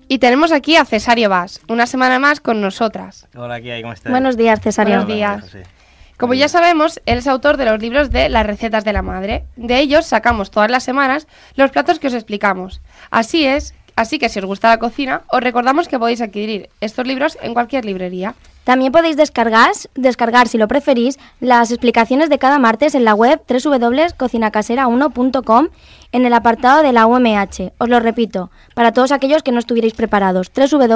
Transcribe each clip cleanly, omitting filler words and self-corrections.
Y tenemos aquí a Cesario Bas, una semana más con nosotras. Hola, ¿qué hay? ¿Cómo estás? Buenos días, Cesario. Buenos días. Como ya sabemos, él es autor de los libros de Las recetas de la madre. De ellos sacamos todas las semanas los platos que os explicamos. Así que si os gusta la cocina, os recordamos que podéis adquirir estos libros en cualquier librería. También podéis descargar, si lo preferís, las explicaciones de cada martes en la web www.cocinacasera1.com en el apartado de la UMH. Os lo repito, para todos aquellos que no estuvierais preparados,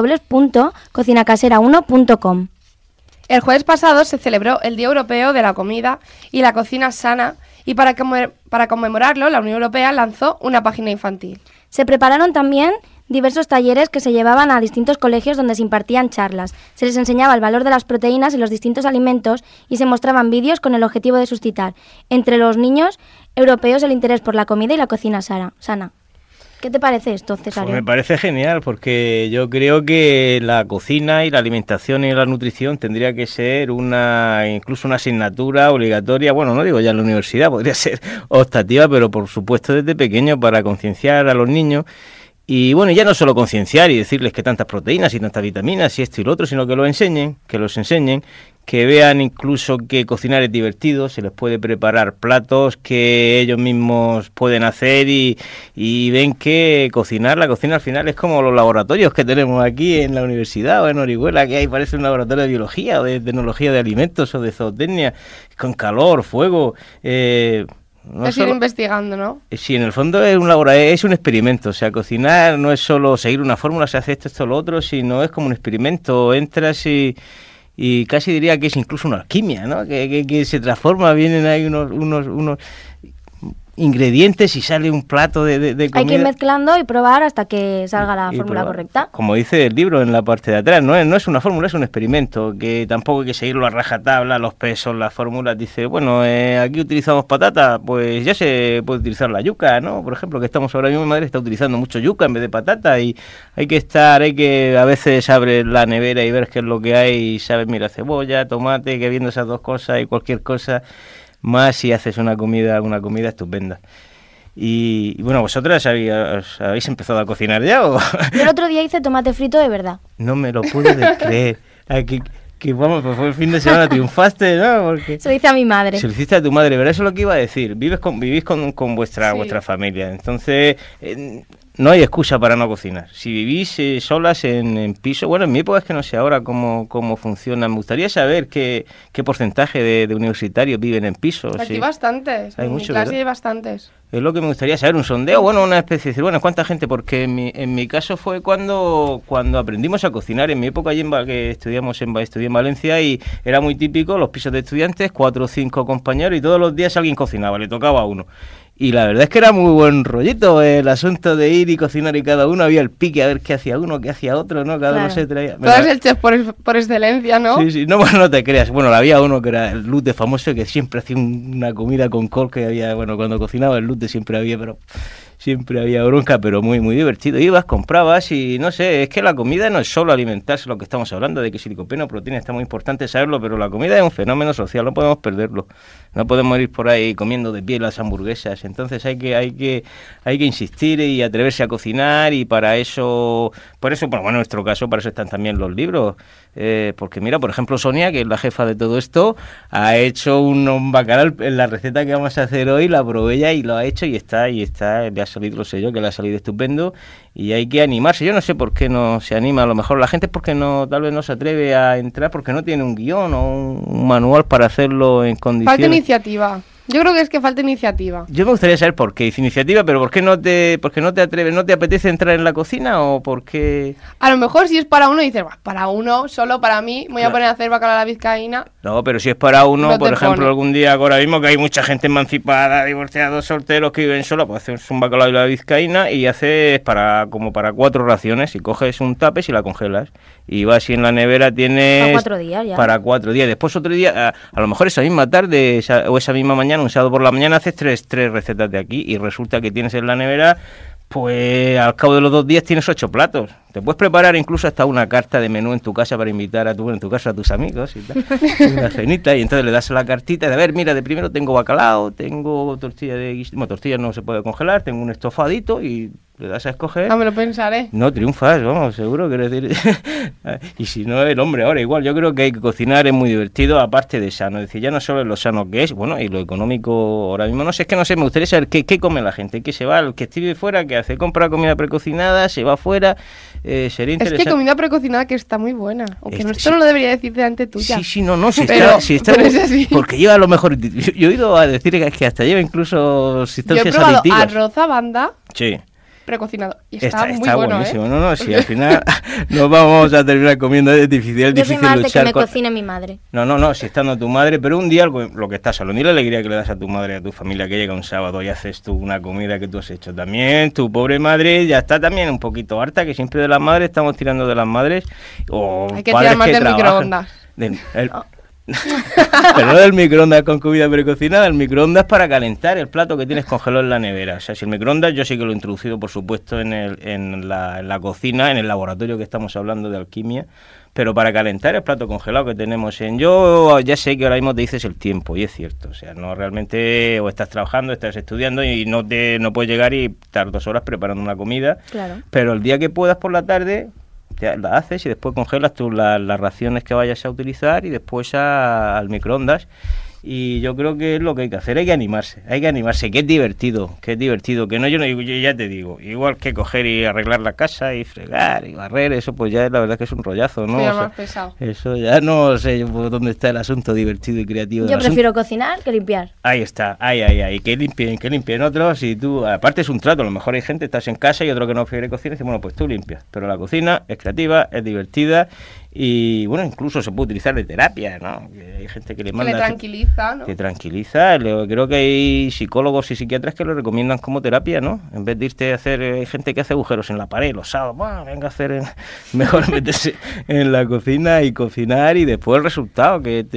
www.cocinacasera1.com. El jueves pasado se celebró el Día Europeo de la Comida y la Cocina Sana y para conmemorarlo la Unión Europea lanzó una página infantil. Se prepararon también diversos talleres que se llevaban a distintos colegios donde se impartían charlas. Se les enseñaba el valor de las proteínas en los distintos alimentos y se mostraban vídeos con el objetivo de suscitar entre los niños europeos el interés por la comida y la cocina sana. ¿Qué te parece esto, Cesario? Pues me parece genial, porque yo creo que la cocina y la alimentación y la nutrición tendría que ser incluso una asignatura obligatoria, bueno, no digo ya en la universidad, podría ser optativa, pero por supuesto desde pequeño para concienciar a los niños. Y bueno, ya no solo concienciar y decirles que tantas proteínas y tantas vitaminas y esto y lo otro, sino que los enseñen, que vean incluso que cocinar es divertido, se les puede preparar platos que ellos mismos pueden hacer y ven que la cocina al final es como los laboratorios que tenemos aquí en la universidad o en Orihuela, que ahí parece un laboratorio de biología o de tecnología de alimentos o de zootecnia, con calor, fuego... Es ir investigando, ¿no? Sí, en el fondo es un experimento, o sea, cocinar no es solo seguir una fórmula, se hace esto, lo otro, sino es como un experimento, entras y casi diría que es incluso una alquimia, ¿no? Que se transforma, vienen ahí unos ingredientes y sale un plato de comida. Hay que ir mezclando y probar hasta que salga la fórmula correcta. Como dice el libro en la parte de atrás, no es una fórmula, es un experimento, que tampoco hay que seguirlo a rajatabla, los pesos, las fórmulas. Dice, bueno, aquí utilizamos patata, pues ya se puede utilizar la yuca, ¿no? Por ejemplo, que estamos ahora mismo, mi madre está utilizando mucho yuca en vez de patata y hay que a veces abrir la nevera y ver qué es lo que hay y sabes, mira, cebolla, tomate, que viendo esas dos cosas y cualquier cosa... más si haces una comida estupenda. Y bueno, ¿vosotras habéis empezado a cocinar ya? ¿O? Yo el otro día hice tomate frito de verdad. No me lo puedo creer. Que vamos, pues fue el fin de semana, triunfaste, ¿no? Porque se lo hice a mi madre. Se lo hiciste a tu madre, pero eso es lo que iba a decir. Vivís con vuestra familia, entonces... no hay excusa para no cocinar. Si vivís solas en piso, bueno, en mi época es que no sé ahora cómo funciona. Me gustaría saber qué porcentaje de universitarios viven en pisos. Aquí bastantes, hay en mucho, mi clase ¿verdad? hay bastantes. Es lo que me gustaría saber, un sondeo, bueno, una especie de decir, bueno, ¿cuánta gente? Porque en mi caso fue cuando aprendimos a cocinar. En mi época allí que estudié en Valencia y era muy típico los pisos de estudiantes, 4 o 5 compañeros y todos los días alguien cocinaba, le tocaba a uno. Y la verdad es que era muy buen rollito el asunto de ir y cocinar y cada uno había el pique a ver qué hacía uno, qué hacía otro, ¿no? Cada uno se traía... Tú eres el chef por excelencia, ¿no? Sí, no, bueno, no te creas. Bueno, había uno que era el Lute famoso que siempre hacía una comida con col que había, bueno, cuando cocinaba el Lute siempre había bronca, pero muy, muy divertido. Ibas, comprabas y no sé, es que la comida no es solo alimentarse, lo que estamos hablando, de que si licopeno, proteína, está muy importante saberlo, pero la comida es un fenómeno social, no podemos perderlo. No podemos ir por ahí comiendo de pie las hamburguesas, entonces hay que insistir y atreverse a cocinar y por eso, bueno, en nuestro caso, para eso están también los libros, porque mira, por ejemplo, Sonia, que es la jefa de todo esto, ha hecho un bacalao en la receta que vamos a hacer hoy, la probé ella y lo ha hecho y está, le ha salido, lo sé yo, que le ha salido estupendo y hay que animarse. Yo no sé por qué no se anima, a lo mejor la gente es porque tal vez no se atreve a entrar porque no tiene un guión o un manual para hacerlo en condiciones. Falta iniciativa. Yo creo que es que falta iniciativa. Yo me gustaría saber por qué. Dice iniciativa, pero ¿por qué no te atreves? ¿No te apetece entrar en la cocina o por qué? A lo mejor si es para uno, dices, para uno, solo para mí, me voy a poner a hacer bacalao a la vizcaína. No, pero si es para uno, no por ejemplo, pone. algún día, ahora mismo que hay mucha gente emancipada, divorciados, solteros que viven solos, pues haces un bacalao a la vizcaína y haces como para 4 raciones y coges un tapes y la congelas. Y vas y en la nevera tienes... Para 4 días ya. Para 4 días. Después otro día, a lo mejor esa misma tarde o esa misma mañana, un sábado por la mañana, haces tres recetas de aquí y resulta que tienes en la nevera, pues al cabo de los 2 días tienes 8 platos. Te puedes preparar incluso hasta una carta de menú en tu casa para invitar a tus amigos y tal, una cenita, y entonces le das la cartita de, a ver, mira, de primero tengo bacalao, tengo tortillas no se puede congelar, tengo un estofadito y le das a escoger. No me lo pensaré. No, triunfas, vamos, seguro, quiero decir. Y si no, el hombre ahora igual. Yo creo que hay que cocinar, es muy divertido, aparte de sano. Es decir, ya no solo es lo sano que es, bueno, y lo económico ahora mismo. No sé, es que no sé, me gustaría saber qué come la gente, qué se va, el que esté fuera, que hace, compra comida precocinada, se va afuera. Sería interesante. Es que comida precocinada que está muy buena. Aunque esto sí. no lo debería decir delante tuya. Sí, no, si pero, está pero es así. porque lleva a lo mejor. Yo he oído a decir que hasta lleva incluso sustancias aditivas. Yo he probado arroz a banda. Sí. Precocinado. Y está muy bueno, buenísimo. No, si al final nos vamos a terminar comiendo, es difícil Yo soy más de que me con... cocine mi madre. No, si estando tu madre, pero un día lo que estás hablando, y la alegría que le das a tu madre y a tu familia, que llega un sábado y haces tú una comida que tú has hecho también, tu pobre madre ya está también un poquito harta, que siempre de las madres estamos tirando de las madres, o hay que tirar más del microondas. Pero no del microondas con comida precocinada, el microondas para calentar el plato que tienes congelado en la nevera. O sea, si el microondas yo sí que lo he introducido, por supuesto, en la cocina, en el laboratorio que estamos hablando de alquimia, pero para calentar el plato congelado que tenemos yo ya sé que ahora mismo te dices el tiempo, y es cierto. O sea, no realmente, o estás trabajando, estás estudiando y no puedes llegar y estar 2 horas preparando una comida. Claro. Pero el día que puedas por la tarde, la haces y después congelas tú las raciones que vayas a utilizar y después al microondas. Y yo creo que es lo que hay que hacer, hay que animarse, que es divertido, que no, yo ya te digo, igual que coger y arreglar la casa y fregar y barrer, eso pues ya la verdad que es un rollazo, ¿no? Sí, más pesado. Eso ya no sé por dónde está el asunto divertido y creativo. Yo prefiero cocinar que limpiar. Ahí está, ahí, que limpien otros, y tú, aparte es un trato, a lo mejor hay gente, estás en casa y otro que no prefiere cocinar y dice, bueno, pues tú limpias, pero la cocina es creativa, es divertida. Y bueno, incluso se puede utilizar de terapia, ¿no? Hay gente que le manda... Que le tranquiliza, ¿no? Que tranquiliza. Creo que hay psicólogos y psiquiatras que lo recomiendan como terapia, ¿no? En vez de irte a hacer... Hay gente que hace agujeros en la pared los sábados. Bueno, venga a hacer... Mejor meterse en la cocina y cocinar, y después el resultado,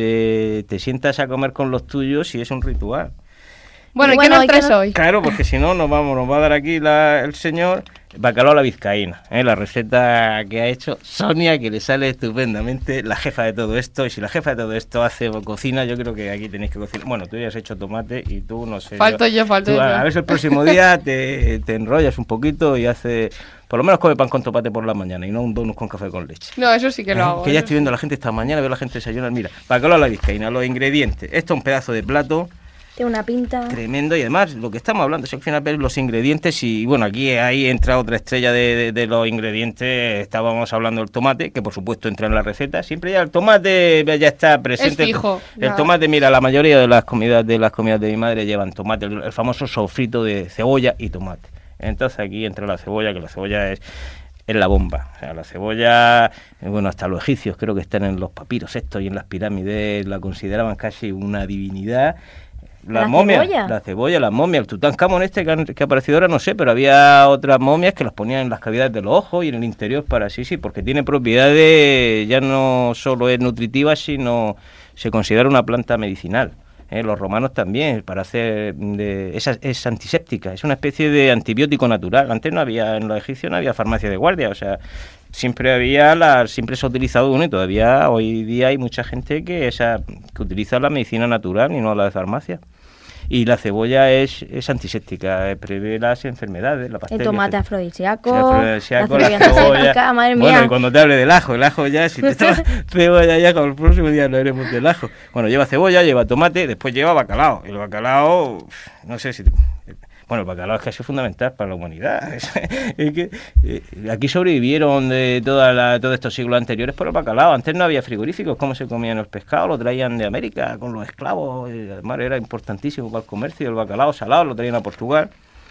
que te sientas a comer con los tuyos, y es un ritual. Bueno, ¿y qué nos traes hoy? Claro, porque si no nos va a dar aquí el señor bacalao a la vizcaína, la receta que ha hecho Sonia, que le sale estupendamente, la jefa de todo esto. Y si la jefa de todo esto hace cocina, yo creo que aquí tenéis que cocinar. Bueno, tú ya has hecho tomate y tú no sé. Falto yo. A ver si el próximo día te enrollas un poquito y hace... Por lo menos come pan con tomate por la mañana y no un donut con café con leche. No, eso sí que lo hago. Que ya estoy viendo a la gente esta mañana, veo a la gente desayunar. Mira, bacalao a la vizcaína, los ingredientes. Esto es un pedazo de plato. Tiene una pinta Tremendo, y además lo que estamos hablando es que al final ver los ingredientes, y bueno, aquí ahí entra otra estrella de los ingredientes. Estábamos hablando del tomate, que por supuesto entra en la receta. Siempre ya el tomate ya está presente. Es fijo. El tomate, mira, la mayoría de las comidas de mi madre llevan tomate, el famoso sofrito de cebolla y tomate. Entonces aquí entra la cebolla, que la cebolla es la bomba. O sea, la cebolla, bueno, hasta los egipcios creo que están en los papiros estos y en las pirámides la consideraban casi una divinidad. Las momias, la cebolla, las momias, el Tutankamón que ha aparecido ahora, no sé, pero había otras momias que las ponían en las cavidades de los ojos y en el interior para sí, porque tiene propiedades, ya no solo es nutritiva, sino se considera una planta medicinal. Los romanos también, para hacer es antiséptica, es una especie de antibiótico natural. Antes no había, en los egipcios no había farmacia de guardia, o sea, siempre se ha utilizado uno, y todavía hoy día hay mucha gente que utiliza la medicina natural y no la de farmacia. Y la cebolla es antiséptica, prevé las enfermedades, la bacteria. El tomate afrodisíaco, la cebolla. Madre mía. Bueno, y cuando te hable del ajo, el ajo ya, si te tomas cebolla ya, con el próximo día hablaremos del ajo. Bueno, lleva cebolla, lleva tomate, después lleva bacalao. El bacalao, no sé si... Bueno, el bacalao es casi fundamental para la humanidad. Es que aquí sobrevivieron de todos estos siglos anteriores por el bacalao. Antes no había frigoríficos. ¿Cómo se comían los pescados? Lo traían de América con los esclavos. Además era importantísimo para el comercio. El bacalao salado lo traían a Portugal.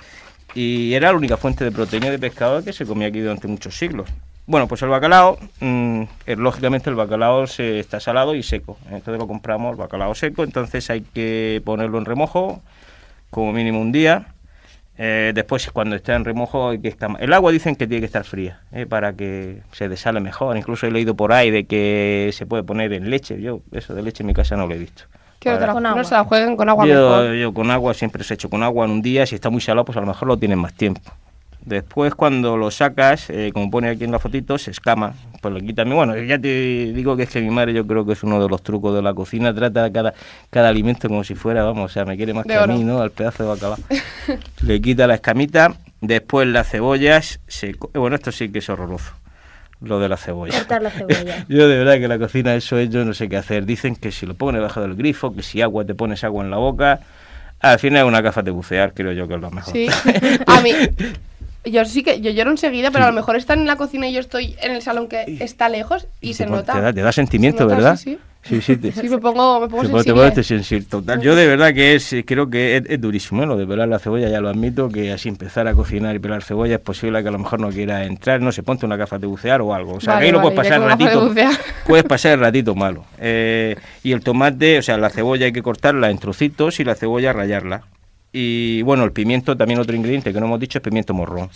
Y era la única fuente de proteína de pescado que se comía aquí durante muchos siglos. Bueno, pues el bacalao, lógicamente el bacalao está salado y seco. Entonces lo compramos, el bacalao seco. Entonces hay que ponerlo en remojo como mínimo un día. Después, cuando está en remojo, el agua dicen que tiene que estar fría, para que se desale mejor. Incluso he leído por ahí de que se puede poner en leche. Yo eso de leche en mi casa no lo he visto. ¿Qué otra? No se la jueguen con agua mejor. Yo con agua siempre se hecho con agua en un día. Si está muy salado, pues a lo mejor lo tienen más tiempo. Después, cuando lo sacas, como pone aquí en la fotito, se escama. Pues le quitan. Bueno, ya te digo que es que mi madre, yo creo que es uno de los trucos de la cocina. Trata cada alimento como si fuera, vamos, o sea, me quiere más que a mí, ¿no? Al pedazo de bacalao. Le quita la escamita. Después las cebollas, bueno, esto sí que es horroroso, lo de la cebolla. Cortar la cebolla. Yo de verdad que la cocina eso es, yo no sé qué hacer. Dicen que si lo pones debajo del grifo, que si agua te pones agua en la boca, al final es una gafas de bucear, creo yo que es lo mejor. Sí, a mí... Yo sí que yo lloro enseguida, pero a lo mejor están en la cocina y yo estoy en el salón que está lejos y se nota. Te da sentimiento, se nota, ¿verdad? Sí. Sí, Me pongo sensible. Total. Yo de verdad que creo que es durísimo, ¿eh? Lo de pelar la cebolla, ya lo admito, que así empezar a cocinar y pelar cebolla es posible que a lo mejor no quiera entrar, no sé, ponte una gafa de bucear o algo. O sea, que ahí lo puedes pasar el ratito. Puedes pasar el ratito malo. Y el tomate, o sea, la cebolla hay que cortarla en trocitos y la cebolla rallarla. Y bueno, el pimiento, también otro ingrediente que no hemos dicho, es pimiento morrón.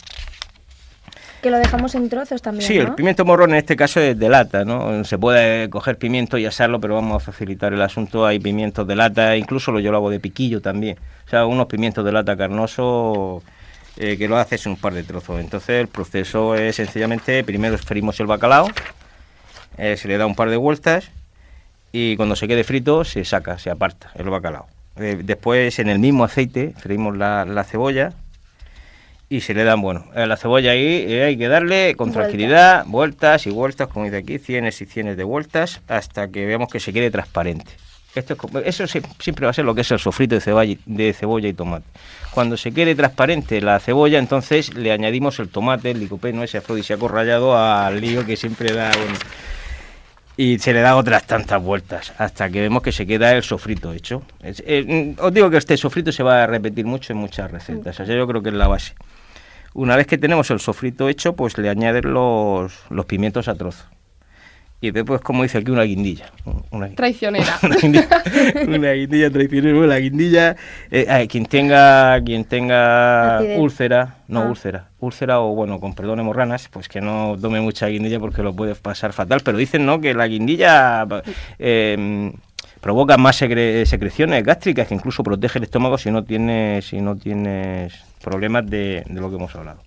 Que lo dejamos en trozos también, sí, ¿no? El pimiento morrón en este caso es de lata, ¿no? Se puede coger pimiento y asarlo, pero vamos a facilitar el asunto. Hay pimientos de lata, incluso yo lo hago de piquillo también. O sea, unos pimientos de lata carnosos que lo haces en un par de trozos. Entonces el proceso es sencillamente, primero freímos el bacalao, se le da un par de vueltas y cuando se quede frito se saca, se aparta el bacalao. Después en el mismo aceite freímos la cebolla y se le dan, bueno, a la cebolla ahí hay que darle con tranquilidad, vueltas y vueltas, como dice aquí, cienes y cienes de vueltas, hasta que veamos que se quede transparente. Eso siempre va a ser lo que es el sofrito de cebolla y tomate. Cuando se quede transparente la cebolla, entonces le añadimos el tomate, el licopeno, ese afrodisíaco rallado al lío que siempre da, bueno, y se le da otras tantas vueltas hasta que vemos que se queda el sofrito hecho. Os digo que este sofrito se va a repetir mucho en muchas recetas, o sea, yo creo que es la base. Una vez que tenemos el sofrito hecho, pues le añades los pimientos a trozos. Y después, como dice aquí, una guindilla. Traicionera. Una guindilla traicionera. Bueno, la guindilla, quien tenga úlcera, úlcera o, bueno, con perdón, hemorranas, pues que no tome mucha guindilla porque lo puede pasar fatal. Pero dicen, ¿no?, que la guindilla provoca más secreciones gástricas, que incluso protege el estómago si no tienes problemas de lo que hemos hablado.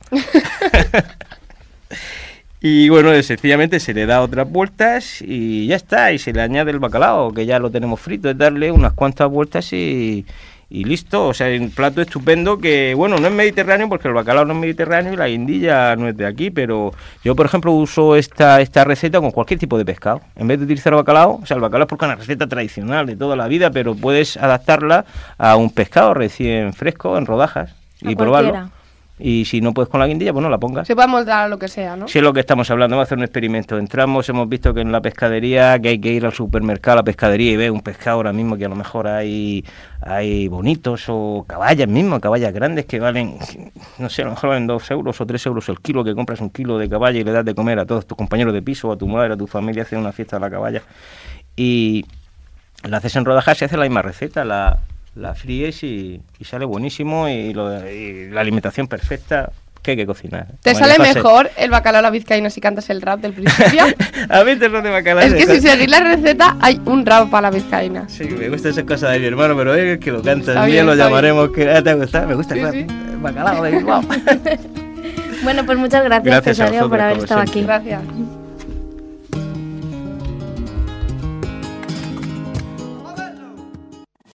Y bueno, sencillamente se le da otras vueltas y ya está, y se le añade el bacalao, que ya lo tenemos frito, es darle unas cuantas vueltas y listo. O sea, un plato estupendo que, bueno, no es mediterráneo porque el bacalao no es mediterráneo y la guindilla no es de aquí, pero yo, por ejemplo, uso esta receta con cualquier tipo de pescado. En vez de utilizar bacalao, o sea, el bacalao es porque es una receta tradicional de toda la vida, pero puedes adaptarla a un pescado recién fresco, en rodajas, y probarlo. Y si no puedes con la guindilla, pues no la pongas. Se puede moldar a lo que sea, ¿no? Sí, es lo que estamos hablando, vamos a hacer un experimento. Entramos, hemos visto que en la pescadería, que hay que ir al supermercado, a la pescadería y ver un pescado ahora mismo que a lo mejor hay bonitos o caballas mismo, caballas grandes que valen, no sé, a lo mejor valen 2 euros o 3 euros el kilo, que compras un kilo de caballa y le das de comer a todos tus compañeros de piso, o a tu madre, a tu familia, hacen una fiesta de la caballa. Y la haces en rodajas, se hace la misma receta, la fríes y sale buenísimo y la alimentación perfecta que hay que cocinar. ¿Te sale mejor el bacalao a la vizcaína si cantas el rap del principio? A mí te lo de bacalao. Es que si seguís la receta hay un rap para la vizcaína. Sí, me gusta esa cosa de mi hermano, pero es que lo cantas bien, lo llamaremos. Que ¿te gusta? Me gusta el rap. El bacalao de Bilbao. Bueno, pues muchas gracias Cesario, por haber estado aquí. Gracias.